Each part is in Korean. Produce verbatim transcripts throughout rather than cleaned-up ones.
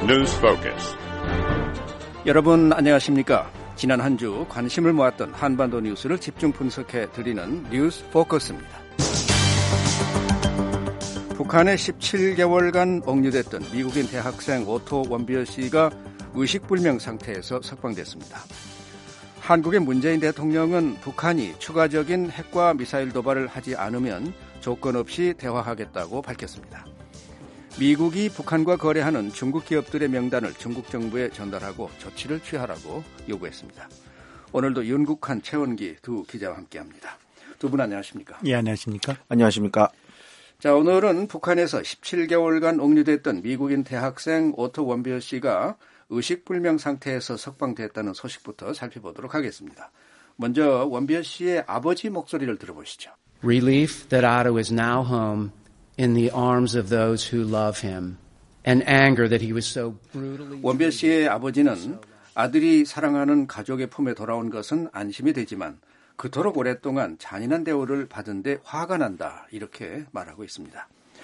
News Focus. 여러분 안녕하십니까? 지난 한 주 관심을 모았던 한반도 뉴스를 집중 분석해 드리는 뉴스 포커스입니다. 북한에 십칠 개월간 억류됐던 미국인 대학생 오토 원비어 씨가 의식불명 상태에서 석방됐습니다. 한국의 문재인 대통령은 북한이 추가적인 핵과 미사일 도발을 하지 않으면 조건 없이 대화하겠다고 밝혔습니다. 미국이 북한과 거래하는 중국 기업들의 명단을 중국 정부에 전달하고 조치를 취하라고 요구했습니다. 오늘도 윤국한, 최원기 두 기자와 함께합니다. 두 분 안녕하십니까? 예, 안녕하십니까? 안녕하십니까? 자, 오늘은 북한에서 십칠 개월간 억류됐던 미국인 대학생 오토 원비어 씨가 의식불명 상태에서 석방됐다는 소식부터 살펴보도록 하겠습니다. 먼저 원비어 씨의 아버지 목소리를 들어보시죠. Relief that Otto is now home in the arms of those who love him, and anger that he was so brutally. 원비어 씨의 아버지는 아들이 사랑하는 가족의 품에 돌아온 것은 안심이 되지만 그토록 오랫동안 잔인한 대우를 받은 데 화가 난다, 이렇게 말하고 있습니다.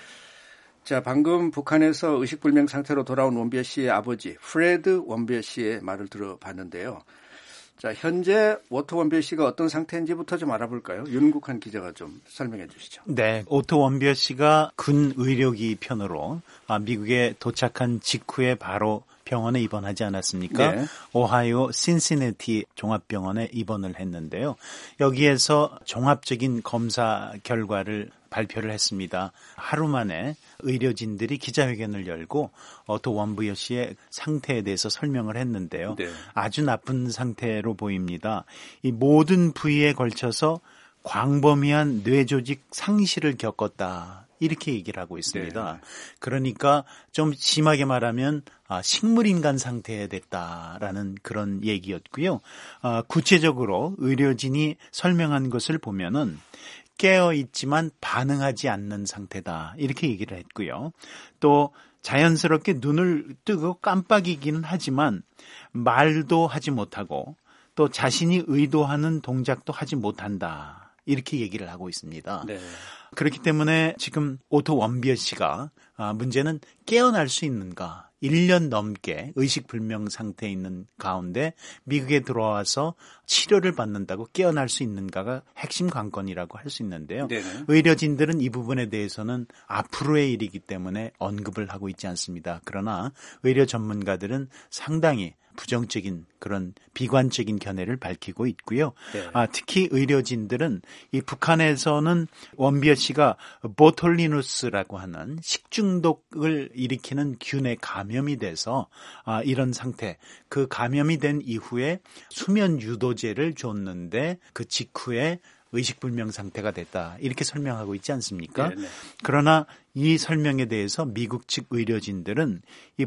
자, 방금 북한에서 의식불명 상태로 돌아온 원비어 씨의 아버지 프레드 원비어 씨의 말을 들어봤는데요. 자, 현재 오토 원비어 씨가 어떤 상태인지부터 좀 알아볼까요? 윤국한 기자가 좀 설명해 주시죠. 네, 오토 원비어 씨가 군 의료기 편으로 미국에 도착한 직후에 바로 병원에 입원하지 않았습니까? 네. 오하이오 신시내티 종합병원에 입원을 했는데요. 여기에서 종합적인 검사 결과를 발표를 했습니다. 하루 만에 의료진들이 기자회견을 열고 오토 원비어 씨의 상태에 대해서 설명을 했는데요. 네. 아주 나쁜 상태로 보입니다. 이 모든 부위에 걸쳐서 광범위한 뇌조직 상실을 겪었다, 이렇게 얘기를 하고 있습니다. 네. 그러니까 좀 심하게 말하면 식물인간 상태에 됐다라는 그런 얘기였고요. 구체적으로 의료진이 설명한 것을 보면은 깨어있지만 반응하지 않는 상태다, 이렇게 얘기를 했고요. 또 자연스럽게 눈을 뜨고 깜빡이기는 하지만 말도 하지 못하고 또 자신이 의도하는 동작도 하지 못한다, 이렇게 얘기를 하고 있습니다. 네. 그렇기 때문에 지금 오토 원비어 씨가 문제는 깨어날 수 있는가, 일 년 넘게 의식불명 상태에 있는 가운데 미국에 들어와서 치료를 받는다고 깨어날 수 있는가가 핵심 관건이라고 할 수 있는데요. 네네. 의료진들은 이 부분에 대해서는 앞으로의 일이기 때문에 언급을 하고 있지 않습니다. 그러나 의료 전문가들은 상당히 부정적인 그런 비관적인 견해를 밝히고 있고요. 네. 아, 특히 의료진들은 이 북한에서는 원비어 씨가 보톨리누스라고 하는 식중독을 일으키는 균에 감염이 돼서 아, 이런 상태, 그 감염이 된 이후에 수면 유도제를 줬는데 그 직후에 의식불명 상태가 됐다, 이렇게 설명하고 있지 않습니까? 네네. 그러나 이 설명에 대해서 미국 측 의료진들은 이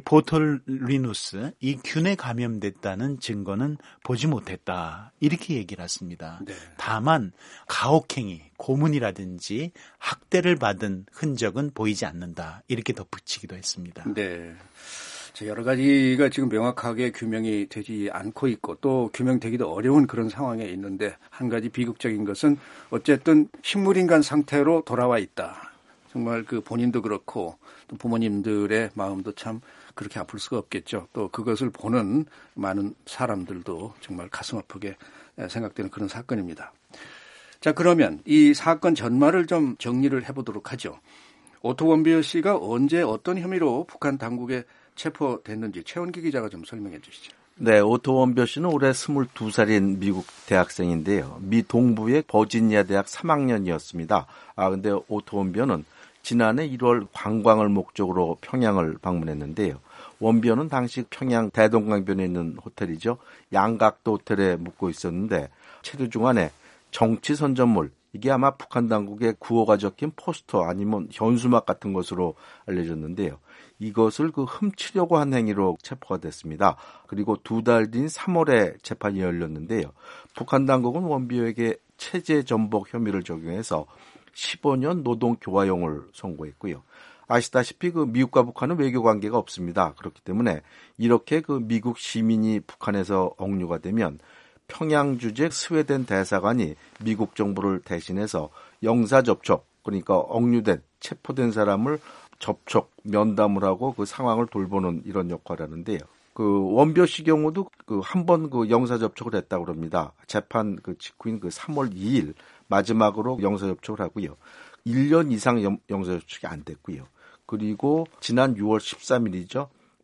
보톨리누스, 이 균에 감염됐다는 증거는 보지 못했다, 이렇게 얘기를 했습니다. 네. 다만 가혹행위, 고문이라든지 학대를 받은 흔적은 보이지 않는다, 이렇게 덧붙이기도 했습니다. 네. 여러 가지가 지금 명확하게 규명이 되지 않고 있고 또 규명되기도 어려운 그런 상황에 있는데, 한 가지 비극적인 것은 어쨌든 식물인간 상태로 돌아와 있다. 정말 그 본인도 그렇고 또 부모님들의 마음도 참 그렇게 아플 수가 없겠죠. 또 그것을 보는 많은 사람들도 정말 가슴 아프게 생각되는 그런 사건입니다. 자, 그러면 이 사건 전말을 좀 정리를 해보도록 하죠. 오토 원비어 씨가 언제 어떤 혐의로 북한 당국에 체포됐는지 최원기 기자가 좀 설명해 주시죠. 네, 오토 원비어 씨는 올해 스물두 살인 미국 대학생인데요. 미 동부의 버지니아 대학 삼 학년이었습니다. 아, 근데 오토 원비어는 지난해 일월 관광을 목적으로 평양을 방문했는데요. 원비어는 당시 평양 대동강변에 있는 호텔이죠. 양각도 호텔에 묵고 있었는데 체류 중간에 정치 선전물, 이게 아마 북한 당국의 구호가 적힌 포스터 아니면 현수막 같은 것으로 알려졌는데요. 이것을 그 훔치려고 한 행위로 체포가 됐습니다. 그리고 두 달 뒤인 삼월에 재판이 열렸는데요. 북한 당국은 원비어에게 체제 전복 혐의를 적용해서 십오 년 노동 교화형을 선고했고요. 아시다시피 그 미국과 북한은 외교 관계가 없습니다. 그렇기 때문에 이렇게 그 미국 시민이 북한에서 억류가 되면 평양 주재 스웨덴 대사관이 미국 정부를 대신해서 영사 접촉, 그러니까 억류된 체포된 사람을 접촉, 면담을 하고 그 상황을 돌보는 이런 역할을 하는데요. 그 원비어 씨 경우도 그 한 번 그 영사 접촉을 했다고 합니다. 재판 그 직후인 그 삼월 이일 마지막으로 영사 접촉을 하고요. 일 년 이상 영, 영사 접촉이 안 됐고요. 그리고 지난 유월 십삼일이죠.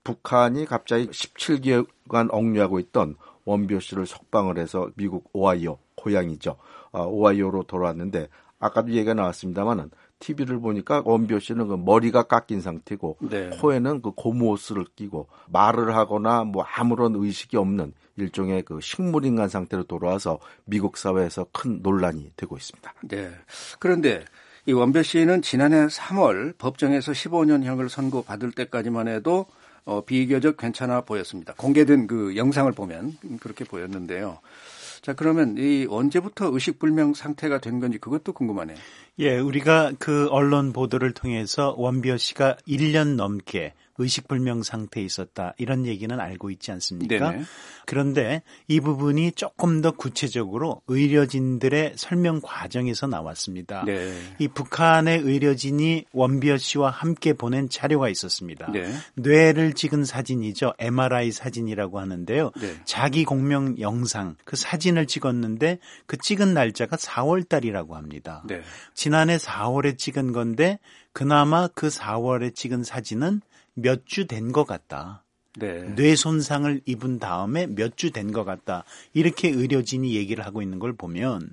북한이 갑자기 십칠 개월간 억류하고 있던 원비어 씨를 석방을 해서 미국 오하이오, 고향이죠. 아, 오하이오로 돌아왔는데 아까도 얘기가 나왔습니다만은 티비를 보니까 원비어 씨는 그 머리가 깎인 상태고 네. 코에는 그 고무호스를 끼고 말을 하거나 뭐 아무런 의식이 없는 일종의 그 식물인간 상태로 돌아와서 미국 사회에서 큰 논란이 되고 있습니다. 네. 그런데 이 원비어 씨는 지난해 삼월 법정에서 십오 년형을 선고받을 때까지만 해도 어, 비교적 괜찮아 보였습니다. 공개된 그 영상을 보면 그렇게 보였는데요. 자, 그러면 이 언제부터 의식불명 상태가 된 건지 그것도 궁금하네요. 예, 우리가 그 언론 보도를 통해서 원비어 씨가 일 년 넘게 의식불명 상태에 있었다. 이런 얘기는 알고 있지 않습니까? 네네. 그런데 이 부분이 조금 더 구체적으로 의료진들의 설명 과정에서 나왔습니다. 네. 이 북한의 의료진이 원비어 씨와 함께 보낸 자료가 있었습니다. 네. 뇌를 찍은 사진이죠. 엠알아이 사진이라고 하는데요. 네. 자기 공명 영상, 그 사진을 찍었는데 그 찍은 날짜가 사월 달이라고 합니다. 네. 지난해 사월에 찍은 건데 그나마 그 사월에 찍은 사진은 몇 주 된 것 같다. 네. 뇌 손상을 입은 다음에 몇 주 된 것 같다. 이렇게 의료진이 얘기를 하고 있는 걸 보면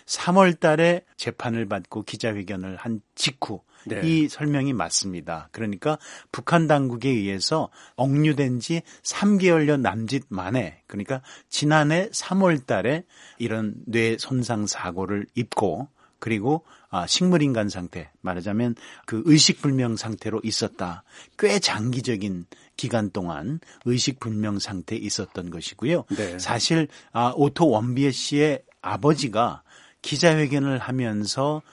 삼월 달에 재판을 받고 기자회견을 한 직후 네. 이 설명이 맞습니다. 그러니까 북한 당국에 의해서 억류된 지 삼 개월여 남짓 만에 그러니까 지난해 삼월 달에 이런 뇌 손상 사고를 입고 그리고 아, 식물인간 상태, 말하자면 그 의식불명 상태로 있었다. 꽤 장기적인 기간 동안 의식불명 상태에 있었던 것이고요. 네. 사실 아, 오토 원비어 씨의 아버지가 기자회견을 하면서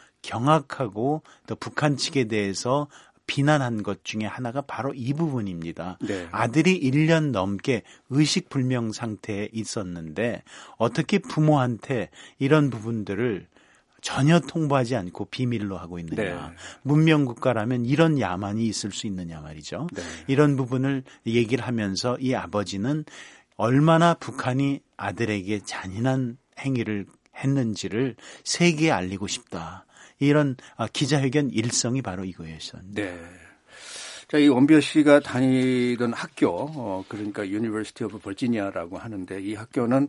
경악하고 또 북한 측에 대해서 비난한 것 중에 하나가 바로 이 부분입니다. 네. 아들이 일 년 넘게 의식불명 상태에 있었는데 어떻게 부모한테 이런 부분들을 전혀 통보하지 않고 비밀로 하고 있느냐. 네. 문명국가라면 이런 야만이 있을 수 있느냐 말이죠. 네. 이런 부분을 얘기를 하면서 이 아버지는 얼마나 북한이 아들에게 잔인한 행위를 했는지를 세계에 알리고 싶다. 이런 기자회견 일성이 바로 이거였었는데. 네. 자, 이 원비어 씨가 다니던 학교, 어, 그러니까 유니버시티 오브 버지니아라고 하는데 이 학교는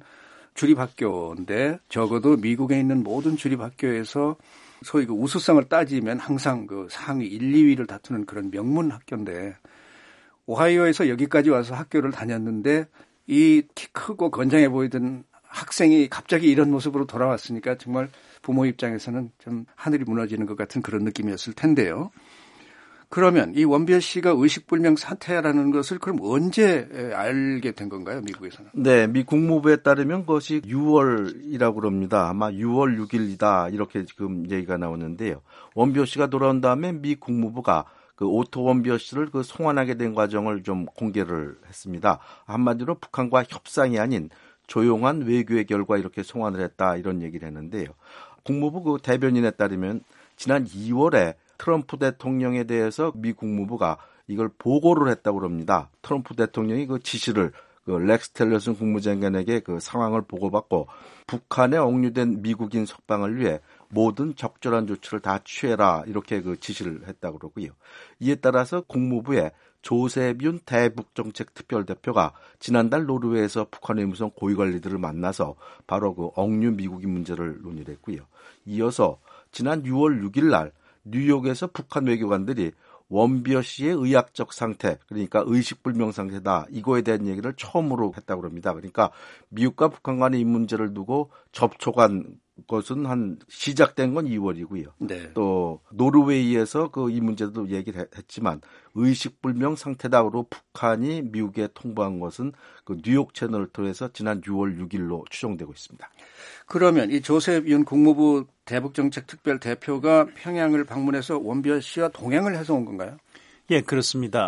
주립학교인데 적어도 미국에 있는 모든 주립학교에서 소위 그 우수성을 따지면 항상 그 상위 일, 이 위를 다투는 그런 명문 학교인데 오하이오에서 여기까지 와서 학교를 다녔는데 이 키 크고 건장해 보이던 학생이 갑자기 이런 모습으로 돌아왔으니까 정말 부모 입장에서는 좀 하늘이 무너지는 것 같은 그런 느낌이었을 텐데요. 그러면 이 원비어 씨가 의식불명 상태라는 것을 그럼 언제 알게 된 건가요, 미국에서는? 네, 미 국무부에 따르면 그것이 유월이라고 합니다. 아마 유월 육일이다 이렇게 지금 얘기가 나오는데요. 원비어 씨가 돌아온 다음에 미 국무부가 그 오토 원비어 씨를 그 송환하게 된 과정을 좀 공개를 했습니다. 한마디로 북한과 협상이 아닌 조용한 외교의 결과 이렇게 송환을 했다 이런 얘기를 했는데요. 국무부 그 대변인에 따르면 지난 이월에 트럼프 대통령에 대해서 미 국무부가 이걸 보고를 했다고 합니다. 트럼프 대통령이 그 지시를 그 렉스 틸러슨 국무장관에게 그 상황을 보고받고 북한에 억류된 미국인 석방을 위해 모든 적절한 조치를 다 취해라 이렇게 그 지시를 했다고 그러고요. 이에 따라서 국무부에 조세윤 대북정책특별대표가 지난달 노르웨이에서 북한 외무성 고위관리들을 만나서 바로 그 억류 미국인 문제를 논의를 했고요. 이어서 지난 유월 육일 날 뉴욕에서 북한 외교관들이 원비어 씨의 의학적 상태, 그러니까 의식불명 상태다. 이거에 대한 얘기를 처음으로 했다고 합니다. 그러니까 미국과 북한 간의 이 문제를 두고 접촉한 것은 한 시작된 건 이월이고요. 네. 또 노르웨이에서 그 이 문제도 얘기를 했지만 의식불명 상태다로 북한이 미국에 통보한 것은 그 뉴욕 채널을 통해서 지난 유월 육일로 추정되고 있습니다. 그러면 이 조셉 윤 국무부 대북정책특별 대표가 평양을 방문해서 원비어 씨와 동행을 해서 온 건가요? 예, 그렇습니다.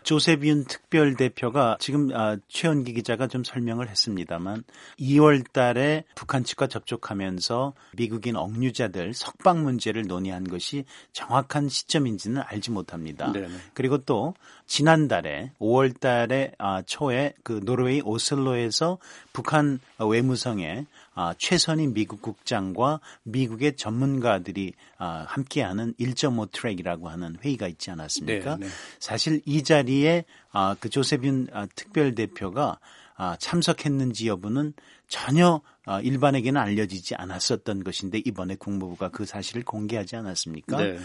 조셉 윤 특별대표가 지금 최원기 기자가 좀 설명을 했습니다만 이월 달에 북한 측과 접촉하면서 미국인 억류자들 석방 문제를 논의한 것이 정확한 시점인지는 알지 못합니다. 네네. 그리고 또 지난달에 오월 달에 초에 그 노르웨이 오슬로에서 북한 외무성에 최선희 미국 국장과 미국의 전문가들이 함께하는 일 점 오 트랙이라고 하는 회의가 있지 않았습니까? 네, 네. 사실 이 자리에 그 조셉 윤 특별대표가 참석했는지 여부는 전혀 일반에게는 알려지지 않았었던 것인데 이번에 국무부가 그 사실을 공개하지 않았습니까? 네.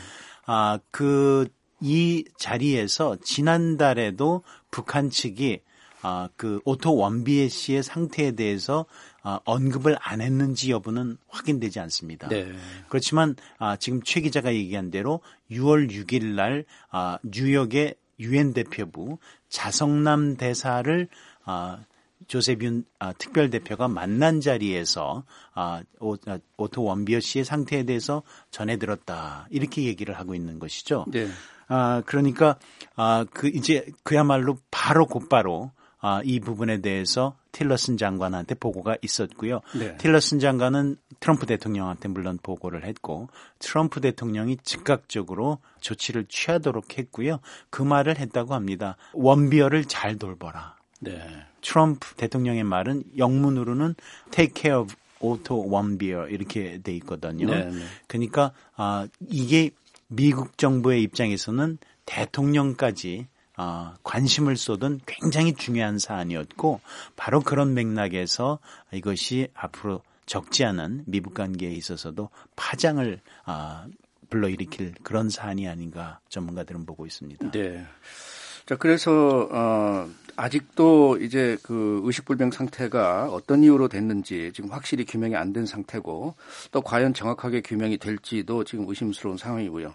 그 이 자리에서 지난달에도 북한 측이 아, 그 오토 원비에 씨의 상태에 대해서 아, 언급을 안 했는지 여부는 확인되지 않습니다. 네. 그렇지만 아, 지금 최 기자가 얘기한 대로 유월 육일 날 아, 뉴욕의 유엔 대표부 자성남 대사를 아, 조셉 윤 아, 특별대표가 만난 자리에서 아, 오, 아, 오토 원비어 씨의 상태에 대해서 전해 들었다. 이렇게 얘기를 하고 있는 것이죠. 네. 아, 그러니까 아, 그 이제 그야말로 바로 곧바로 아, 이 부분에 대해서 틸러슨 장관한테 보고가 있었고요. 네. 틸러슨 장관은 트럼프 대통령한테 물론 보고를 했고 트럼프 대통령이 즉각적으로 조치를 취하도록 했고요. 그 말을 했다고 합니다. 원비어를 잘 돌보라. 네. 트럼프 대통령의 말은 영문으로는 take care of Otto Warmbier 이렇게 돼 있거든요. 네, 네. 그러니까 아, 이게 미국 정부의 입장에서는 대통령까지 어, 관심을 쏟은 굉장히 중요한 사안이었고 바로 그런 맥락에서 이것이 앞으로 적지 않은 미북 관계에 있어서도 파장을 어, 불러일으킬 그런 사안이 아닌가 전문가들은 보고 있습니다. 네. 자, 그래서 어, 아직도 이제 그 의식불명 상태가 어떤 이유로 됐는지 지금 확실히 규명이 안 된 상태고 또 과연 정확하게 규명이 될지도 지금 의심스러운 상황이고요.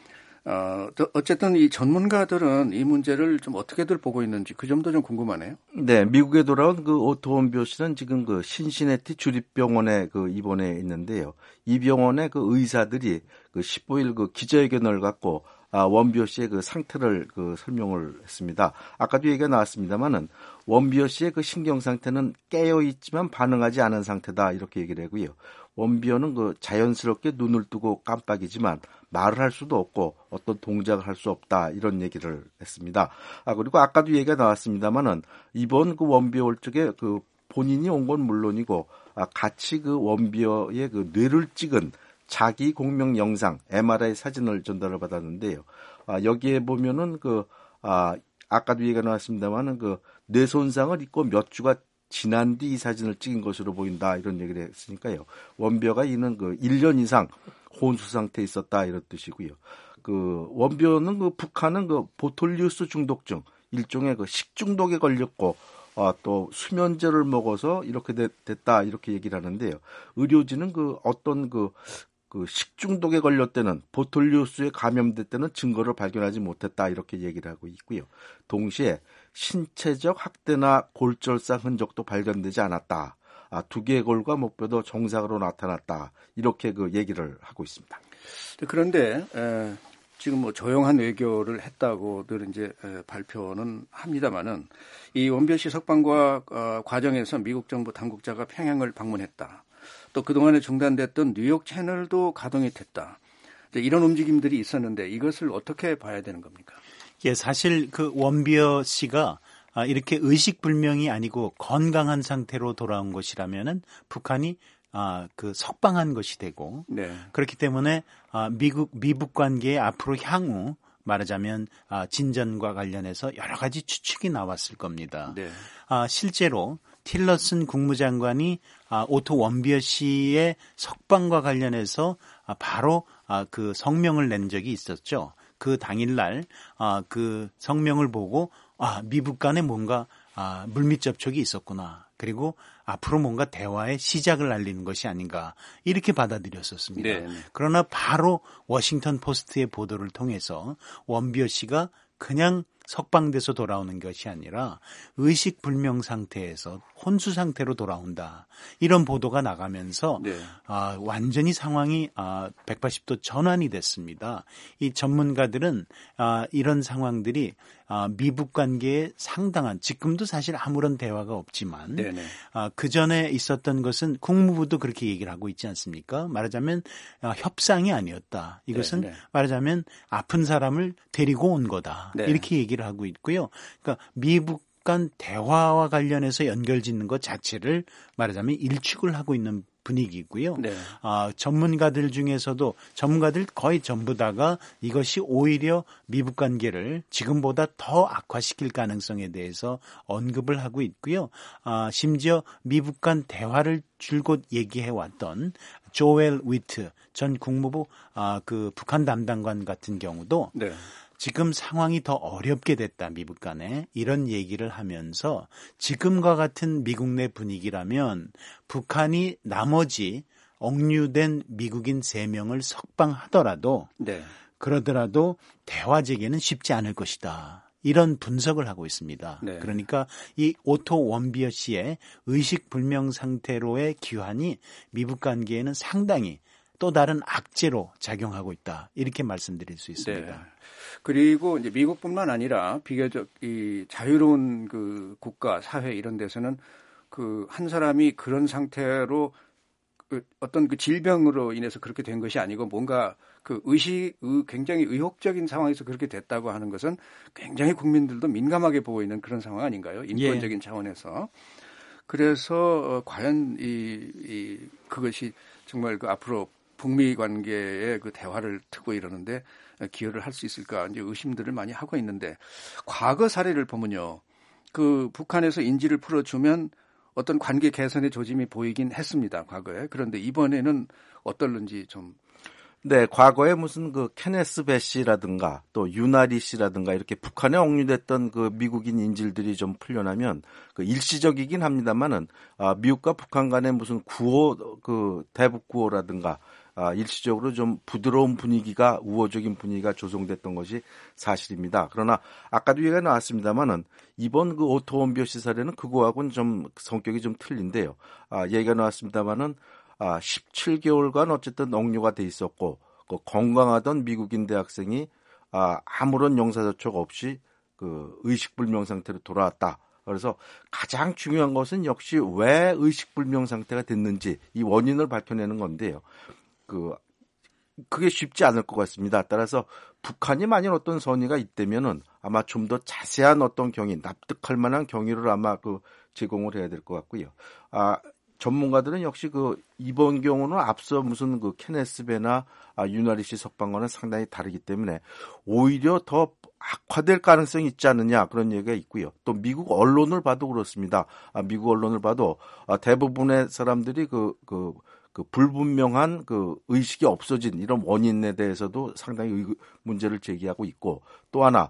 어, 어쨌든 이 전문가들은 이 문제를 좀 어떻게들 보고 있는지 그 점도 좀 궁금하네요. 네, 미국에 돌아온 그 오토 원비어 씨는 지금 그 신시내티 주립병원에 그 입원해 있는데요. 이 병원의 그 의사들이 그 십오일 그 기자회견을 갖고 아, 원비어 씨의 그 상태를 그 설명을 했습니다. 아까도 얘기가 나왔습니다만은 원비어 씨의 그 신경 상태는 깨어 있지만 반응하지 않은 상태다 이렇게 얘기를 하고요. 원비어는 그 자연스럽게 눈을 뜨고 깜빡이지만 말을 할 수도 없고 어떤 동작을 할 수 없다 이런 얘기를 했습니다. 아 그리고 아까도 얘기가 나왔습니다만은 이번 그 원비어 올 적에 그 본인이 온 건 물론이고 아, 같이 그 원비어의 그 뇌를 찍은 자기 공명 영상 엠알아이 사진을 전달을 받았는데요. 아, 여기에 보면은 그 아, 아까도 얘기가 나왔습니다만은 그 뇌 손상을 입고 몇 주가 지난 뒤 이 사진을 찍은 것으로 보인다 이런 얘기를 했으니까요. 원비어가 이는 그 일 년 이상 혼수 상태에 있었다 이런 뜻이고요. 그 원비어는 그 북한은 그 보톨리우스 중독증 일종의 그 식중독에 걸렸고 아, 또 수면제를 먹어서 이렇게 됐, 됐다 이렇게 얘기를 하는데요. 의료진은 그 어떤 그 그 식중독에 걸렸다는 보톨리우스에 감염됐다는 증거를 발견하지 못했다 이렇게 얘기를 하고 있고요. 동시에 신체적 학대나 골절상 흔적도 발견되지 않았다. 아, 두 개의 골과 목뼈도 정상으로 나타났다. 이렇게 그 얘기를 하고 있습니다. 그런데 에, 지금 뭐 조용한 외교를 했다고들 이제 에, 발표는 합니다만은 이 원비어 씨 석방과 어, 과정에서 미국 정부 당국자가 평양을 방문했다. 또 그동안에 중단됐던 뉴욕 채널도 가동이 됐다. 이런 움직임들이 있었는데 이것을 어떻게 봐야 되는 겁니까? 예, 사실 그 원비어 씨가 이렇게 의식불명이 아니고 건강한 상태로 돌아온 것이라면은 북한이 아, 그 석방한 것이 되고 네. 그렇기 때문에 아, 미국 미북 관계의 앞으로 향후 말하자면 아, 진전과 관련해서 여러 가지 추측이 나왔을 겁니다. 네. 아, 실제로 틸러슨 국무장관이 아, 오토 원비어 씨의 석방과 관련해서 아, 바로 아, 그 성명을 낸 적이 있었죠. 그 당일날 아, 그 성명을 보고 아, 미북 간에 뭔가 아, 물밑 접촉이 있었구나. 그리고 앞으로 뭔가 대화의 시작을 알리는 것이 아닌가 이렇게 받아들였었습니다. 네. 그러나 바로 워싱턴 포스트의 보도를 통해서 원비어 씨가 그냥 석방돼서 돌아오는 것이 아니라 의식불명 상태에서 혼수 상태로 돌아온다. 이런 보도가 나가면서 네. 아, 완전히 상황이 아, 백팔십 도 전환이 됐습니다. 이 전문가들은 아, 이런 상황들이 아, 미북 관계에 상당한 지금도 사실 아무런 대화가 없지만 아, 그 전에 있었던 것은 국무부도 그렇게 얘기를 하고 있지 않습니까? 말하자면 아, 협상이 아니었다. 이것은 네네. 말하자면 아픈 사람을 데리고 온 거다. 네. 이렇게 얘기를 하고 있고요. 그러니까 미북 간 대화와 관련해서 연결짓는 것 자체를 말하자면 일축을 하고 있는 분위기고요. 네. 아, 전문가들 중에서도 전문가들 거의 전부 다가 이것이 오히려 미북 관계를 지금보다 더 악화시킬 가능성에 대해서 언급을 하고 있고요. 아, 심지어 미북 간 대화를 줄곧 얘기해 왔던 조엘 위트 전 국무부 아, 그 북한 담당관 같은 경우도 네. 지금 상황이 더 어렵게 됐다, 미북 간에. 이런 얘기를 하면서 지금과 같은 미국 내 분위기라면 북한이 나머지 억류된 미국인 세 명을 석방하더라도 네. 그러더라도 대화 재개는 쉽지 않을 것이다. 이런 분석을 하고 있습니다. 네. 그러니까 이 오토 원비어 씨의 의식불명 상태로의 귀환이 미북 관계에는 상당히 또 다른 악재로 작용하고 있다. 이렇게 말씀드릴 수 있습니다. 네. 그리고 이제 미국뿐만 아니라 비교적 이 자유로운 그 국가, 사회 이런 데서는 그 한 사람이 그런 상태로 그 어떤 그 질병으로 인해서 그렇게 된 것이 아니고 뭔가 그 의식, 굉장히 의혹적인 상황에서 그렇게 됐다고 하는 것은 굉장히 국민들도 민감하게 보고 있는 그런 상황 아닌가요? 인권적인 예. 차원에서. 그래서 과연 이, 이 그것이 정말 그 앞으로 북미 관계의 그 대화를 트고 이러는데 기여를 할 수 있을까 이제 의심들을 많이 하고 있는데 과거 사례를 보면요, 그 북한에서 인지를 풀어주면 어떤 관계 개선의 조짐이 보이긴 했습니다, 과거에. 그런데 이번에는 어떨는지 좀. 네, 과거에 무슨 그 케네스 베시라든가 또 유나리 씨라든가 이렇게 북한에 억류됐던 그 미국인 인질들이 좀 풀려나면 그 일시적이긴 합니다만은 아, 미국과 북한 간의 무슨 구호 그 대북 구호라든가 아, 일시적으로 좀 부드러운 분위기가 우호적인 분위기가 조성됐던 것이 사실입니다. 그러나 아까도 얘기가 나왔습니다만은 이번 그 오토 원비어 씨 사례는 그거하고는 좀 성격이 좀 틀린데요. 아, 얘기가 나왔습니다만은 아, 십칠 개월간 어쨌든 억류가 돼 있었고 그 건강하던 미국인 대학생이 아, 아무런 영사저촉 없이 그 의식불명 상태로 돌아왔다. 그래서 가장 중요한 것은 역시 왜 의식불명 상태가 됐는지 이 원인을 밝혀내는 건데요. 그 그게 쉽지 않을 것 같습니다. 따라서 북한이 만약 어떤 선의가 있다면은 아마 좀 더 자세한 어떤 경위, 납득할 만한 경위를 아마 그 제공을 해야 될 것 같고요. 아, 전문가들은 역시 그 이번 경우는 앞서 무슨 그 케네스 베나 아, 유나리 씨 석방과는 상당히 다르기 때문에 오히려 더 악화될 가능성이 있지 않느냐 그런 얘기가 있고요. 또 미국 언론을 봐도 그렇습니다. 아, 미국 언론을 봐도 아, 대부분의 사람들이 그, 그, 그 불분명한 그 의식이 없어진 이런 원인에 대해서도 상당히 의, 문제를 제기하고 있고 또 하나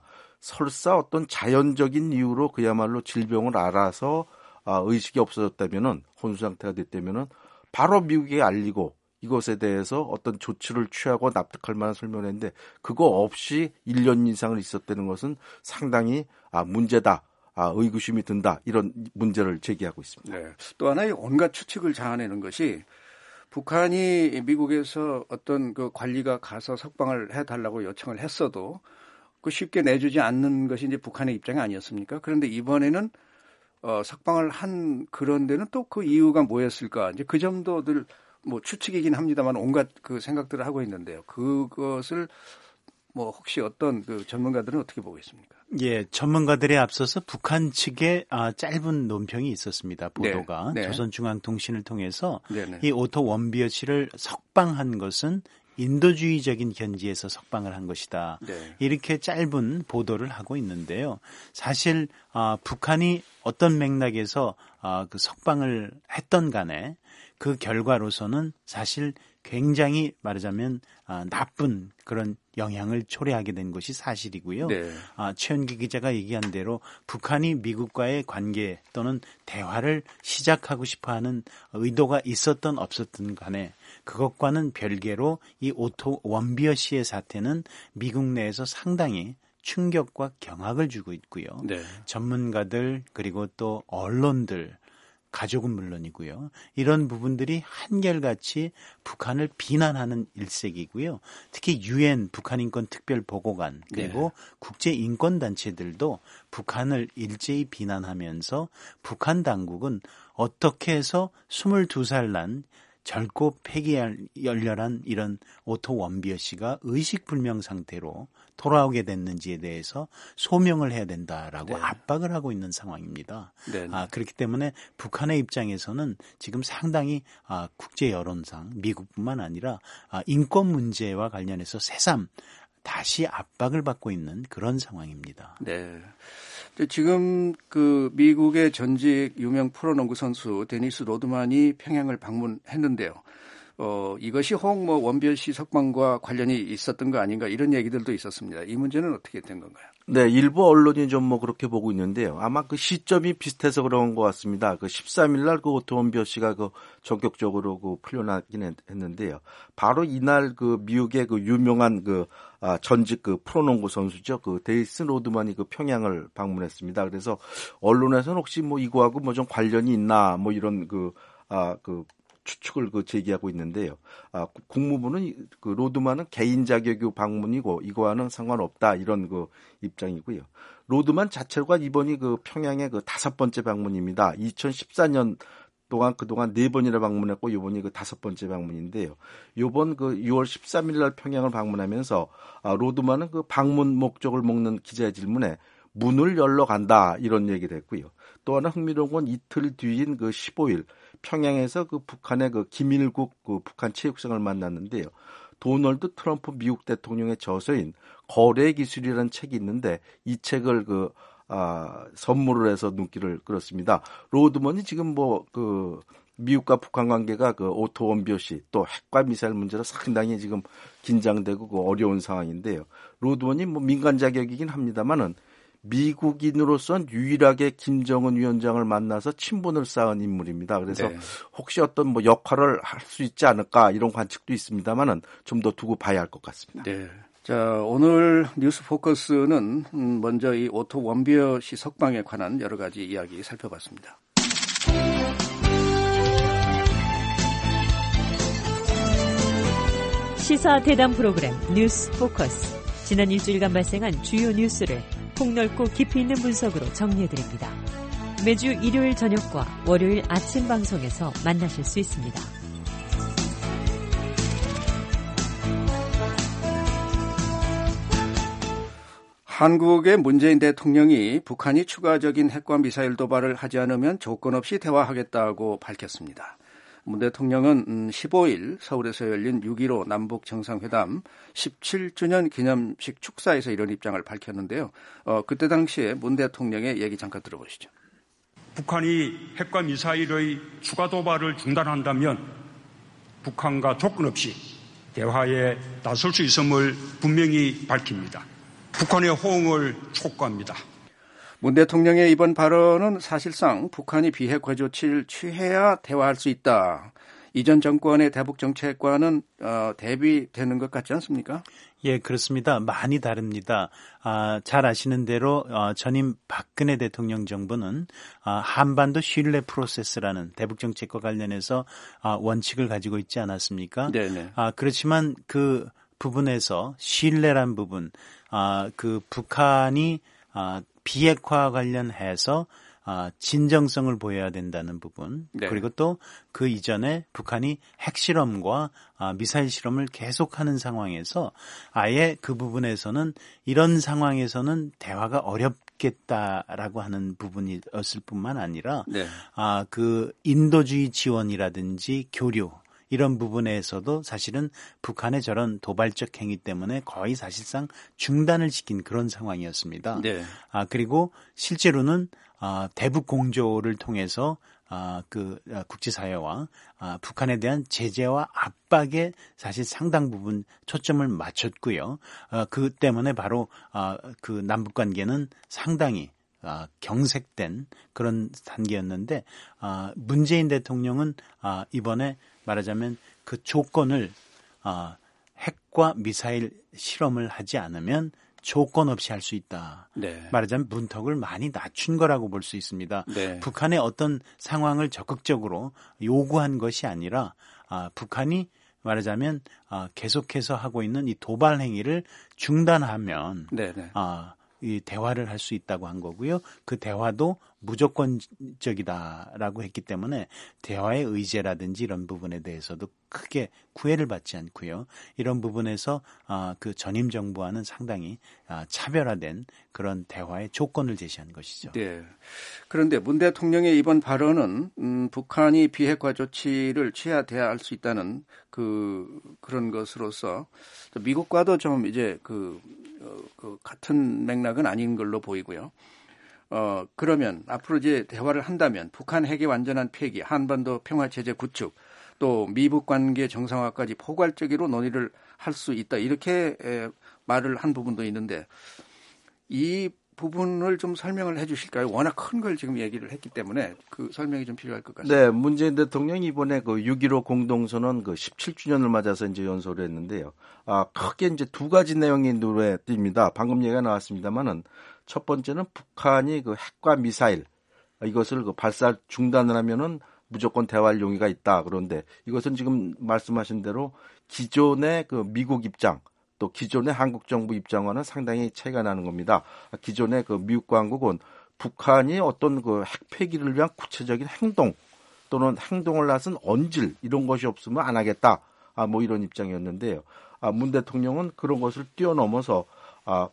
설사 어떤 자연적인 이유로 그야말로 질병을 알아서 아, 의식이 없어졌다면은 혼수 상태가 됐다면은 바로 미국에 알리고 이것에 대해서 어떤 조치를 취하고 납득할 만한 설명을 했는데 그거 없이 일 년 이상을 있었다는 것은 상당히 아, 문제다. 아, 의구심이 든다. 이런 문제를 제기하고 있습니다. 네. 또 하나의 온갖 추측을 자아내는 것이 북한이 미국에서 어떤 그 관리가 가서 석방을 해달라고 요청을 했어도 그 쉽게 내주지 않는 것이 이제 북한의 입장이 아니었습니까? 그런데 이번에는 어, 석방을 한 그런 데는 또 그 이유가 뭐였을까? 이제 그 점도들 뭐 추측이긴 합니다만 온갖 그 생각들을 하고 있는데요. 그것을 뭐 혹시 어떤 그 전문가들은 어떻게 보고 있습니까? 예, 전문가들에 앞서서 북한 측에 아, 짧은 논평이 있었습니다. 보도가 네, 네. 조선중앙통신을 통해서 네네. 이 오토 원비어 씨를 석방한 것은 인도주의적인 견지에서 석방을 한 것이다. 네. 이렇게 짧은 보도를 하고 있는데요. 사실 아, 북한이 어떤 맥락에서 아, 그 석방을 했던 간에 그 결과로서는 사실 굉장히 말하자면 아, 나쁜 그런 영향을 초래하게 된 것이 사실이고요. 네. 아, 최현기 기자가 얘기한 대로 북한이 미국과의 관계 또는 대화를 시작하고 싶어하는 의도가 있었던 없었던 간에 그것과는 별개로 이 오토 원비어 씨의 사태는 미국 내에서 상당히 충격과 경악을 주고 있고요. 네. 전문가들 그리고 또 언론들 가족은 물론이고요. 이런 부분들이 한결같이 북한을 비난하는 일색이고요. 특히 유엔 북한인권특별보고관 그리고 네. 국제인권단체들도 북한을 일제히 비난하면서 북한 당국은 어떻게 해서 스물두 살 난 젊고 패기 열렬한 이런 오토 원비어 씨가 의식불명 상태로 돌아오게 됐는지에 대해서 소명을 해야 된다라고 네. 압박을 하고 있는 상황입니다. 네. 아, 그렇기 때문에 북한의 입장에서는 지금 상당히 아, 국제 여론상 미국뿐만 아니라 아, 인권 문제와 관련해서 새삼 다시 압박을 받고 있는 그런 상황입니다. 네. 지금 그 미국의 전직 유명 프로농구 선수 데니스 로드만이 평양을 방문했는데요. 어, 이것이 혹 뭐 원비어 씨 석방과 관련이 있었던 거 아닌가 이런 얘기들도 있었습니다. 이 문제는 어떻게 된 건가요? 네, 일부 언론이 좀 뭐 그렇게 보고 있는데요. 아마 그 시점이 비슷해서 그런 것 같습니다. 그 십삼 일 날 그 오토 원비어 씨가 그 전격적으로 그 풀려나긴 했는데요. 바로 이날 그 미국의 그 유명한 그 아, 전직 그 프로농구 선수죠. 그 데니스 로드만이 그 평양을 방문했습니다. 그래서 언론에서는 혹시 뭐 이거하고 뭐 좀 관련이 있나 뭐 이런 그 아, 그 추측을 그 제기하고 있는데요. 아, 국무부는 그 로드만은 개인 자격의 방문이고 이거와는 상관없다 이런 그 입장이고요. 로드만 자체가 이번이 그 평양의 그 다섯 번째 방문입니다. 이천십사 년 동안 그동안 네 번이나 방문했고 이번이 그 다섯 번째 방문인데요. 이번 그 유월 십삼 일 날 평양을 방문하면서 아, 로드만은 그 방문 목적을 묻는 기자의 질문에 문을 열러 간다 이런 얘기를 했고요. 또 하나 흥미로운 건 이틀 뒤인 그 십오 일 평양에서 그 북한의 그 김일국 그 북한 체육상을 만났는데요. 도널드 트럼프 미국 대통령의 저서인 거래 기술이라는 책이 있는데 이 책을 그 아, 선물을 해서 눈길을 끌었습니다. 로드먼이 지금 뭐 그 미국과 북한 관계가 그 오토 원비어 씨 또 핵과 미사일 문제로 상당히 지금 긴장되고 그 어려운 상황인데요. 로드먼이 뭐 민간 자격이긴 합니다만은 미국인으로선 유일하게 김정은 위원장을 만나서 친분을 쌓은 인물입니다. 그래서 네. 혹시 어떤 뭐 역할을 할 수 있지 않을까 이런 관측도 있습니다만은 좀 더 두고 봐야 할 것 같습니다. 네. 자, 오늘 뉴스 포커스는 먼저 이 오토 원비어 씨 석방에 관한 여러 가지 이야기 살펴봤습니다. 시사 대담 프로그램 뉴스 포커스. 지난 일주일간 발생한 주요 뉴스를 폭넓고 깊이 있는 분석으로 정리해드립니다. 매주 일요일 저녁과 월요일 아침 방송에서 만나실 수 있습니다. 한국의 문재인 대통령이 북한이 추가적인 핵과 미사일 도발을 하지 않으면 조건 없이 대화하겠다고 밝혔습니다. 문 대통령은 십오 일 서울에서 열린 육 일오 남북 정상회담 십칠 주년 기념식 축사에서 이런 입장을 밝혔는데요. 어, 그때 당시에 문 대통령의 얘기 잠깐 들어보시죠. 북한이 핵과 미사일의 추가 도발을 중단한다면 북한과 조건 없이 대화에 나설 수 있음을 분명히 밝힙니다. 북한의 호응을 촉구합니다. 문 대통령의 이번 발언은 사실상 북한이 비핵화 조치를 취해야 대화할 수 있다. 이전 정권의 대북 정책과는 어, 대비되는 것 같지 않습니까? 예, 그렇습니다. 많이 다릅니다. 아, 잘 아시는 대로 어, 전임 박근혜 대통령 정부는 아, 한반도 신뢰 프로세스라는 대북 정책과 관련해서 아, 원칙을 가지고 있지 않았습니까? 네네. 아, 그렇지만 그 부분에서 신뢰란 부분, 아, 그 북한이 아, 비핵화 관련해서 아, 진정성을 보여야 된다는 부분, 네. 그리고 또 그 이전에 북한이 핵실험과 아, 미사일 실험을 계속하는 상황에서 아예 그 부분에서는 이런 상황에서는 대화가 어렵겠다라고 하는 부분이었을 뿐만 아니라 네. 아, 그 인도주의 지원이라든지 교류 이런 부분에서도 사실은 북한의 저런 도발적 행위 때문에 거의 사실상 중단을 시킨 그런 상황이었습니다. 네. 아, 그리고 실제로는 아, 대북 공조를 통해서 아, 그 국제사회와 아, 북한에 대한 제재와 압박에 사실 상당 부분 초점을 맞췄고요. 아, 그 때문에 바로 아, 그 남북 관계는 상당히 아, 경색된 그런 단계였는데 아, 문재인 대통령은 아, 이번에 말하자면 그 조건을 아, 핵과 미사일 실험을 하지 않으면 조건 없이 할 수 있다. 네. 말하자면 문턱을 많이 낮춘 거라고 볼 수 있습니다. 네. 북한의 어떤 상황을 적극적으로 요구한 것이 아니라 아, 북한이 말하자면 아, 계속해서 하고 있는 이 도발 행위를 중단하면 네, 네. 아, 이 대화를 할 수 있다고 한 거고요. 그 대화도 무조건적이다라고 했기 때문에 대화의 의제라든지 이런 부분에 대해서도 크게 구애를 받지 않고요. 이런 부분에서 아, 그 전임 정부와는 상당히 아, 차별화된 그런 대화의 조건을 제시한 것이죠. 네. 그런데 문 대통령의 이번 발언은 음, 북한이 비핵화 조치를 취해야 할 수 있다는 그 그런 것으로서 미국과도 좀 이제 그, 어, 그 같은 맥락은 아닌 걸로 보이고요. 어, 그러면 앞으로 이제 대화를 한다면 북한 핵의 완전한 폐기, 한반도 평화체제 구축, 또 미북 관계 정상화까지 포괄적으로 논의를 할 수 있다. 이렇게 에, 말을 한 부분도 있는데 이 부분을 좀 설명을 해 주실까요? 워낙 큰 걸 지금 얘기를 했기 때문에 그 설명이 좀 필요할 것 같습니다. 네, 문재인 대통령이 이번에 그 육점일오 공동선언 그 십칠 주년을 맞아서 이제 연설을 했는데요. 아, 크게 이제 두 가지 내용이 눈에 띕니다. 방금 얘기가 나왔습니다만은 첫 번째는 북한이 그 핵과 미사일 이것을 그 발사 중단을 하면은 무조건 대화할 용의가 있다. 그런데 이것은 지금 말씀하신 대로 기존의 그 미국 입장 또 기존의 한국 정부 입장과는 상당히 차이가 나는 겁니다. 기존의 그 미국과 한국은 북한이 어떤 그 핵 폐기를 위한 구체적인 행동 또는 행동을 나선 언질 이런 것이 없으면 안 하겠다. 아, 뭐 이런 입장이었는데요. 아, 문 대통령은 그런 것을 뛰어넘어서 아,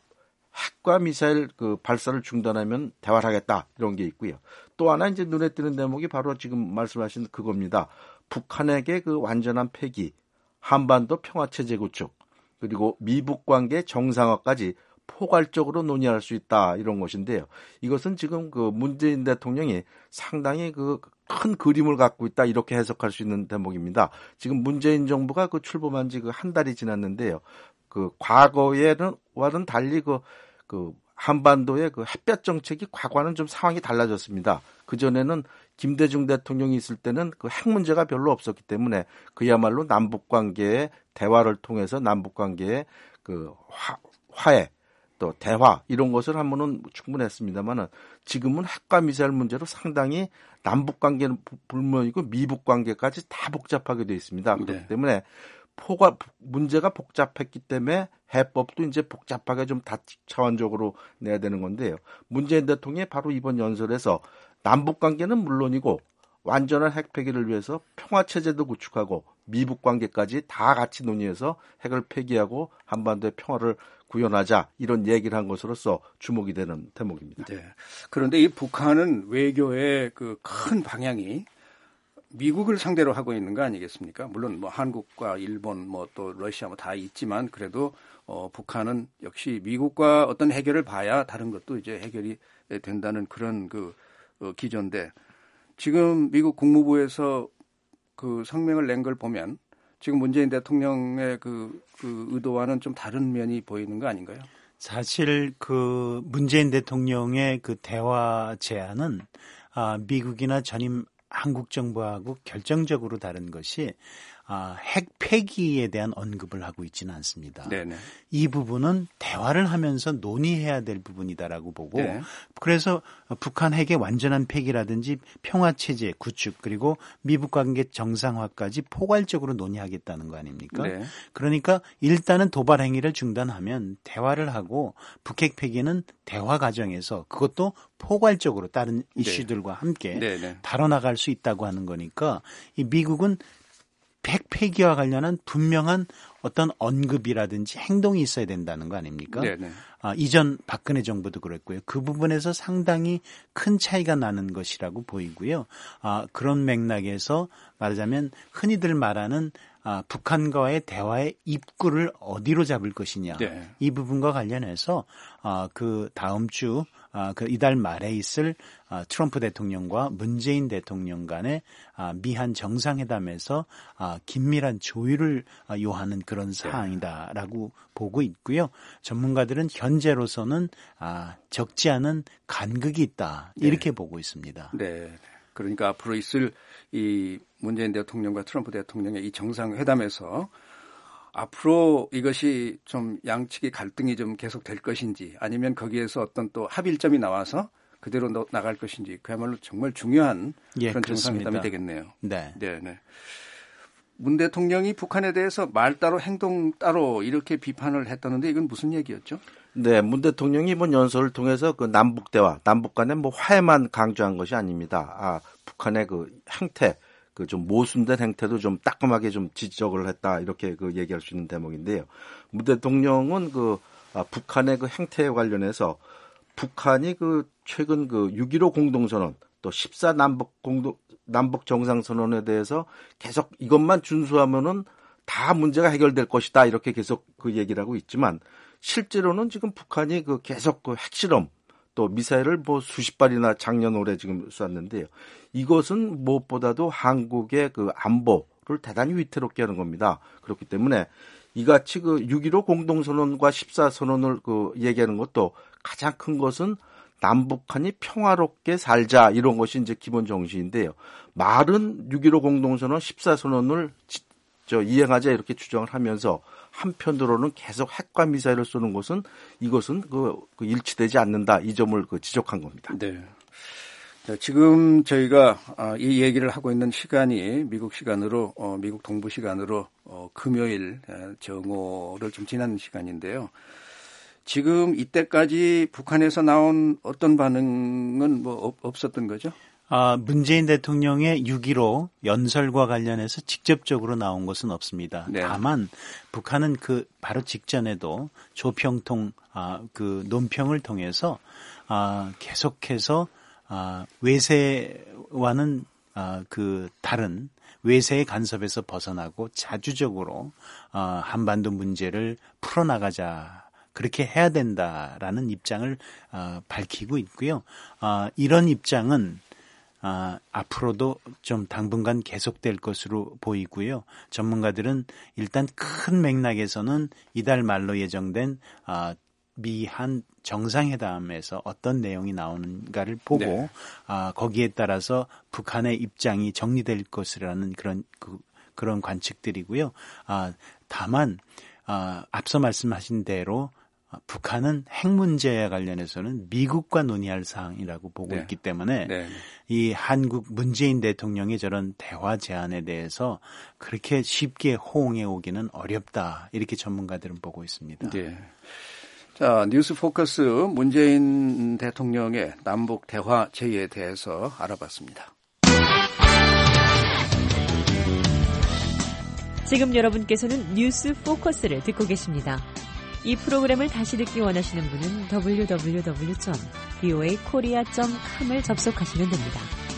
핵과 미사일 그 발사를 중단하면 대화를 하겠다 이런 게 있고요. 또 하나 이제 눈에 띄는 대목이 바로 지금 말씀하신 그겁니다. 북한에게 그 완전한 폐기, 한반도 평화체제 구축, 그리고 미북 관계 정상화까지 포괄적으로 논의할 수 있다 이런 것인데요. 이것은 지금 그 문재인 대통령이 상당히 그 큰 그림을 갖고 있다 이렇게 해석할 수 있는 대목입니다. 지금 문재인 정부가 그 출범한 지 그 한 달이 지났는데요. 그 과거에는 와는 달리 그, 그 한반도의 그 햇볕 정책이 과거와는 좀 상황이 달라졌습니다. 그 전에는 김대중 대통령이 있을 때는 그 핵 문제가 별로 없었기 때문에 그야말로 남북 관계의 대화를 통해서 남북 관계의 그 화, 화해 또 대화 이런 것을 하면은 충분했습니다만은 지금은 핵과 미사일 문제로 상당히 남북 관계는 불문이고 미북 관계까지 다 복잡하게 되어 있습니다. 그렇기 네. 때문에 포괄 문제가 복잡했기 때문에 해법도 이제 복잡하게 좀 다차원적으로 내야 되는 건데요. 문재인 대통령이 바로 이번 연설에서 남북 관계는 물론이고 완전한 핵 폐기를 위해서 평화 체제도 구축하고 미북 관계까지 다 같이 논의해서 핵을 폐기하고 한반도의 평화를 구현하자 이런 얘기를 한 것으로서 주목이 되는 대목입니다. 네. 그런데 이 북한은 외교의 그 큰 방향이 미국을 상대로 하고 있는 거 아니겠습니까? 물론 뭐 한국과 일본 뭐 또 러시아 뭐 다 있지만 그래도 어 북한은 역시 미국과 어떤 해결을 봐야 다른 것도 이제 해결이 된다는 그런 그 어, 기조인데 지금 미국 국무부에서 그 성명을 낸 걸 보면 지금 문재인 대통령의 그, 그 의도와는 좀 다른 면이 보이는 거 아닌가요? 사실 그 문재인 대통령의 그 대화 제안은 아, 미국이나 전임 한국 정부하고 결정적으로 다른 것이 아, 핵 폐기에 대한 언급을 하고 있지는 않습니다. 네네. 이 부분은 대화를 하면서 논의해야 될 부분이다라고 보고 네. 그래서 북한 핵의 완전한 폐기라든지 평화체제 구축 그리고 미북 관계 정상화까지 포괄적으로 논의하겠다는 거 아닙니까? 네. 그러니까 일단은 도발 행위를 중단하면 대화를 하고 북핵 폐기는 대화 과정에서 그것도 포괄적으로 다른 이슈들과 함께 네. 네. 다뤄나갈 수 있다고 하는 거니까 이 미국은 핵 폐기와 관련한 분명한 어떤 언급이라든지 행동이 있어야 된다는 거 아닙니까? 네네. 아, 이전 박근혜 정부도 그랬고요. 그 부분에서 상당히 큰 차이가 나는 것이라고 보이고요. 아, 그런 맥락에서 말하자면 흔히들 말하는 아, 북한과의 대화의 입구를 어디로 잡을 것이냐. 네. 이 부분과 관련해서 아, 그 다음 주 아, 그 이달 말에 있을 아, 트럼프 대통령과 문재인 대통령 간의 아, 미한 정상회담에서 아, 긴밀한 조율을 아, 요하는 그런 사항이다라고 보고 있고요. 전문가들은 현재로서는 아, 적지 않은 간극이 있다 이렇게 네. 보고 있습니다. 네. 그러니까 앞으로 있을 이 문재인 대통령과 트럼프 대통령의 이 정상회담에서 앞으로 이것이 좀 양측의 갈등이 좀 계속 될 것인지 아니면 거기에서 어떤 또 합일점이 나와서 그대로 나갈 것인지 그야말로 정말 중요한 예, 그런 그렇습니다. 정상회담이 되겠네요. 네. 네, 네. 문 대통령이 북한에 대해서 말 따로 행동 따로 이렇게 비판을 했다는데 이건 무슨 얘기였죠? 네, 문 대통령이 이번 연설을 통해서 그 남북 대화, 남북 간의 뭐 화해만 강조한 것이 아닙니다. 아, 북한의 그 행태, 그 좀 모순된 행태도 좀 따끔하게 좀 지적을 했다 이렇게 그 얘기할 수 있는 대목인데요. 문 대통령은 그 아, 북한의 그 행태에 관련해서 북한이 그 최근 그 육점일오 공동선언 또 십사 남북 공동 남북 정상선언에 대해서 계속 이것만 준수하면은 다 문제가 해결될 것이다 이렇게 계속 그 얘기를 하고 있지만 실제로는 지금 북한이 그 계속 그 핵실험 또 미사일을 뭐 수십 발이나 작년 올해 지금 쐈는데요. 이것은 무엇보다도 한국의 그 안보를 대단히 위태롭게 하는 겁니다. 그렇기 때문에 이같이 그 육점일오 공동선언과 십사 선언을 그 얘기하는 것도 가장 큰 것은 남북한이 평화롭게 살자 이런 것이 이제 기본 정신인데요. 말은 육점일오 공동선언 십사 선언을 저 이행하자 이렇게 주장을 하면서 한편으로는 계속 핵과 미사일을 쏘는 것은 이것은 그, 그 일치되지 않는다 이 점을 그 지적한 겁니다. 네. 자, 지금 저희가 아, 이 얘기를 하고 있는 시간이 미국 시간으로 어, 미국 동부 시간으로 어, 금요일 정오를 좀 지난 시간인데요. 지금 이때까지 북한에서 나온 어떤 반응은 뭐 없, 없었던 거죠? 아, 문재인 대통령의 육점일오 연설과 관련해서 직접적으로 나온 것은 없습니다. 네. 다만 북한은 그 바로 직전에도 조평통 아, 그 논평을 통해서 아, 계속해서 아, 외세와는 아, 그 다른 외세의 간섭에서 벗어나고 자주적으로 아, 한반도 문제를 풀어나가자. 그렇게 해야 된다라는 입장을 아, 밝히고 있고요. 아, 이런 입장은 아, 앞으로도 좀 당분간 계속될 것으로 보이고요. 전문가들은 일단 큰 맥락에서는 이달 말로 예정된 아, 미한 정상회담에서 어떤 내용이 나오는가를 보고 네. 아, 거기에 따라서 북한의 입장이 정리될 것이라는 그런 그, 그런 관측들이고요. 아, 다만 아, 앞서 말씀하신 대로 북한은 핵 문제에 관련해서는 미국과 논의할 사항이라고 보고 네. 있기 때문에 네. 이 한국 문재인 대통령의 저런 대화 제안에 대해서 그렇게 쉽게 호응해 오기는 어렵다. 이렇게 전문가들은 보고 있습니다. 네. 자, 뉴스 포커스 문재인 대통령의 남북 대화 제의에 대해서 알아봤습니다. 지금 여러분께서는 뉴스 포커스를 듣고 계십니다. 이 프로그램을 다시 듣기 원하시는 분은 더블유 더블유 더블유 점 브이오에이 코리아 점 컴을 접속하시면 됩니다.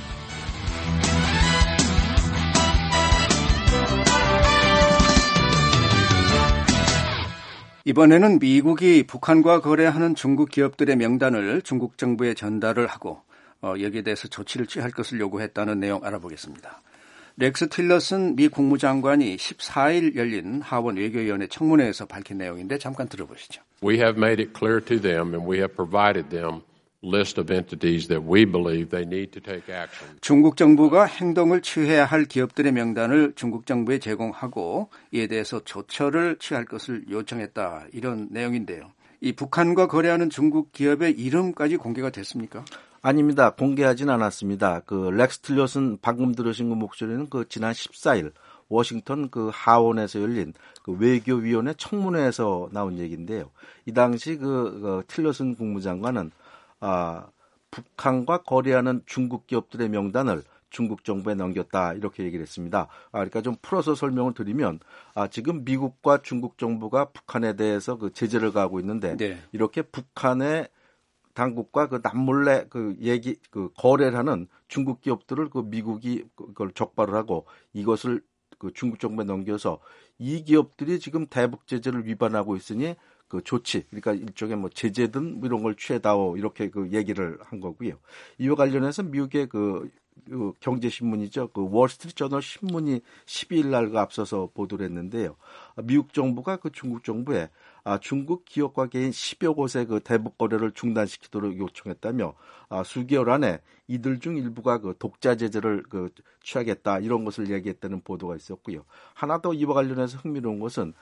이번에는 미국이 북한과 거래하는 중국 기업들의 명단을 중국 정부에 전달을 하고 어, 여기에 대해서 조치를 취할 것을 요구했다는 내용 알아보겠습니다. 렉스 틸러슨 미 국무장관이 십사 일 열린 하원 외교위원회 청문회에서 밝힌 내용인데 잠깐 들어보시죠. We have made it clear to them and we have provided them list of entities that we believe they need to take action. 중국 정부가 행동을 취해야 할 기업들의 명단을 중국 정부에 제공하고 이에 대해서 조처를 취할 것을 요청했다. 이런 내용인데요. 이 북한과 거래하는 중국 기업의 이름까지 공개가 됐습니까? 아닙니다. 공개하진 않았습니다. 그 렉스 틸러슨 방금 들으신 그 목소리는 그 지난 십사 일 워싱턴 그 하원에서 열린 그 외교위원회 청문회에서 나온 얘기인데요. 이 당시 그, 그 틸러슨 국무장관은 아, 북한과 거래하는 중국 기업들의 명단을 중국 정부에 넘겼다 이렇게 얘기를 했습니다. 아, 그러니까 좀 풀어서 설명을 드리면 아, 지금 미국과 중국 정부가 북한에 대해서 그 제재를 가하고 있는데 네. 이렇게 북한의 당국과 그 남몰래 그 얘기 그 거래를 하는 중국 기업들을 그 미국이 그걸 적발을 하고 이것을 그 중국 정부에 넘겨서 이 기업들이 지금 대북 제재를 위반하고 있으니 그 조치 그러니까 일종의 뭐 제재든 이런 걸 취해다오 이렇게 그 얘기를 한 거고요. 이와 관련해서 미국의 그, 그 경제신문이죠. 그 월스트리트 저널 신문이 십이 일 날 그 앞서서 보도를 했는데요. 미국 정부가 그 중국 정부에 아, 중국 기업과 개인 십여 곳의 그 대북 거래를 중단시키도록 요청했다며 아, 수개월 안에 이들 중 일부가 그 독자 제재를 그 취하겠다 이런 것을 얘기했다는 보도가 있었고요. 하나 더 이와 관련해서 흥미로운 것은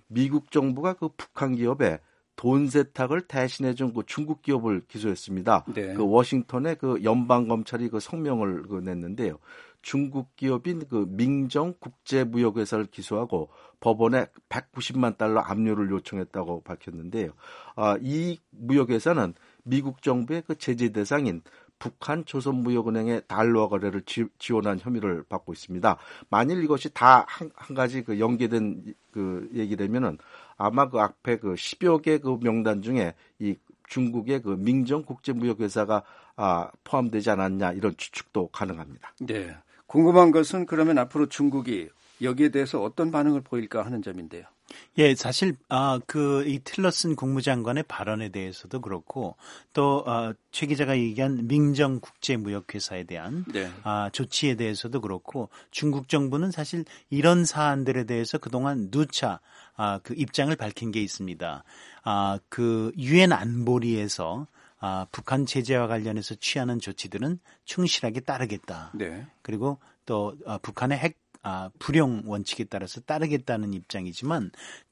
미국 정부가 그 북한 기업에 돈 세탁을 대신해준 그 중국 기업을 기소했습니다. 네. 그 워싱턴의 그 연방 검찰이 그 성명을 그 냈는데요. 중국 기업인 그 민정 국제무역회사를 기소하고 법원에 백구십만 달러 압류를 요청했다고 밝혔는데요. 아, 이 무역회사는 미국 정부의 그 제재 대상인 북한 조선무역은행의 달러 거래를 지, 지원한 혐의를 받고 있습니다. 만일 이것이 다 한 한 가지 그 연계된 그 얘기라면은 아마 그 앞에 그 십여 개 그 명단 중에 이 중국의 그 민정 국제무역회사가 아, 포함되지 않았냐 이런 추측도 가능합니다. 네. 궁금한 것은 그러면 앞으로 중국이 여기에 대해서 어떤 반응을 보일까 하는 점인데요. 예, 사실 아 그 이 틸러슨 국무장관의 발언에 대해서도 그렇고 또 아, 최 기자가 얘기한 민정 국제무역회사에 대한 네. 아, 조치에 대해서도 그렇고 중국 정부는 사실 이런 사안들에 대해서 그동안 누차 아, 그 입장을 밝힌 게 있습니다. 아, 그 유엔 안보리에서 아, 북한 제재와 관련해서 취하는 조치들은 충실하게 따르겠다. 네. 그리고 또 아, 북한의 핵 아, 불용 원칙에 따라서 따르겠다는 입장이지만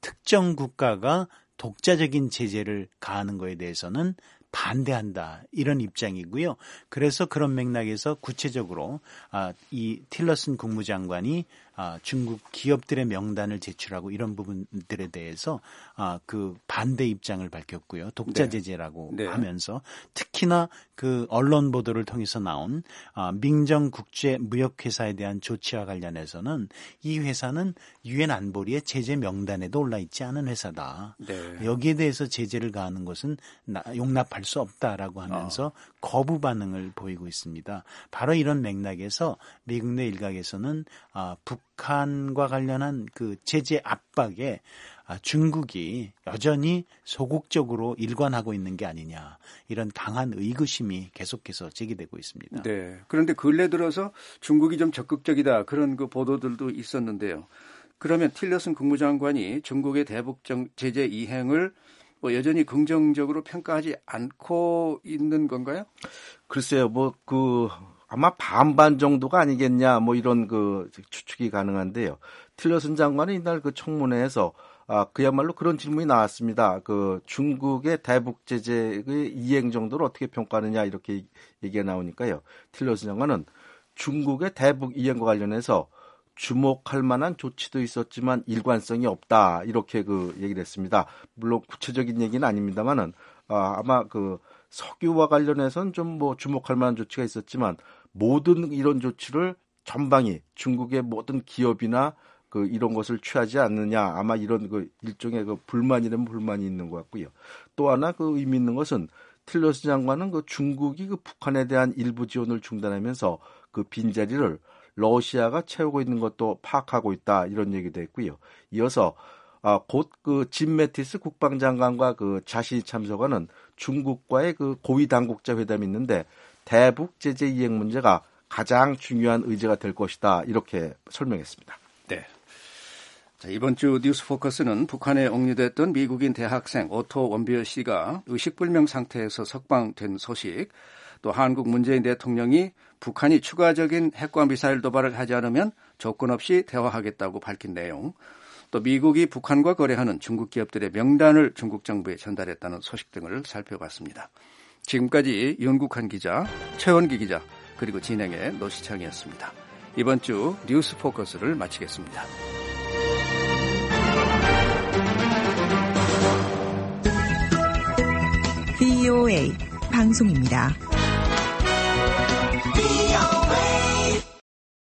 특정 국가가 독자적인 제재를 가하는 것에 대해서는 반대한다 이런 입장이고요. 그래서 그런 맥락에서 구체적으로 아, 이 틸러슨 국무장관이 아, 중국 기업들의 명단을 제출하고 이런 부분들에 대해서 아, 그 반대 입장을 밝혔고요. 독자 제재라고 네. 네. 하면서 특히나 그 언론 보도를 통해서 나온 아, 민정 국제 무역회사에 대한 조치와 관련해서는 이 회사는 유엔 안보리의 제재 명단에도 올라 있지 않은 회사다. 네. 여기에 대해서 제재를 가하는 것은 용납할 수 없다라고 하면서 어. 거부 반응을 보이고 있습니다. 바로 이런 맥락에서 미국 내 일각에서는 아, 북한과 관련한 그 제재 압박에 아, 중국이 여전히 소극적으로 일관하고 있는 게 아니냐 이런 강한 의구심이 계속해서 제기되고 있습니다. 네. 그런데 근래 들어서 중국이 좀 적극적이다 그런 그 보도들도 있었는데요. 그러면 틸러슨 국무장관이 중국의 대북 제재 이행을 뭐 여전히 긍정적으로 평가하지 않고 있는 건가요? 글쎄요, 뭐 그 아마 반반 정도가 아니겠냐, 뭐 이런 그 추측이 가능한데요. 틸러슨 장관은 이날 그 청문회에서 아 그야말로 그런 질문이 나왔습니다. 그 중국의 대북 제재의 이행 정도를 어떻게 평가하느냐 이렇게 얘기가 나오니까요. 틸러슨 장관은 중국의 대북 이행과 관련해서 주목할 만한 조치도 있었지만 일관성이 없다 이렇게 그 얘기를 했습니다. 물론 구체적인 얘기는 아닙니다만은 아, 아마 그 석유와 관련해서는 좀 뭐 주목할 만한 조치가 있었지만 모든 이런 조치를 전방위 중국의 모든 기업이나 그 이런 것을 취하지 않느냐 아마 이런 그 일종의 그 불만이라면 불만이 있는 것 같고요. 또 하나 그 의미 있는 것은 틸러슨 장관은 그 중국이 그 북한에 대한 일부 지원을 중단하면서 그 빈자리를 러시아가 채우고 있는 것도 파악하고 있다 이런 얘기도 했고요. 이어서 아, 곧 그 짐 매티스 국방장관과 그 자신이 참석하는 중국과의 그 고위 당국자 회담이 있는데 대북 제재 이행 문제가 가장 중요한 의제가 될 것이다 이렇게 설명했습니다. 네. 자, 이번 주 뉴스 포커스는 북한에 억류됐던 미국인 대학생 오토 원비어 씨가 의식불명 상태에서 석방된 소식, 또 한국 문재인 대통령이 북한이 추가적인 핵과 미사일 도발을 하지 않으면 조건 없이 대화하겠다고 밝힌 내용, 또 미국이 북한과 거래하는 중국 기업들의 명단을 중국 정부에 전달했다는 소식 등을 살펴봤습니다. 지금까지 윤국한 기자, 최원기 기자, 그리고 진행의 노시창이었습니다. 이번 주 뉴스 포커스를 마치겠습니다. 브이오에이 방송입니다.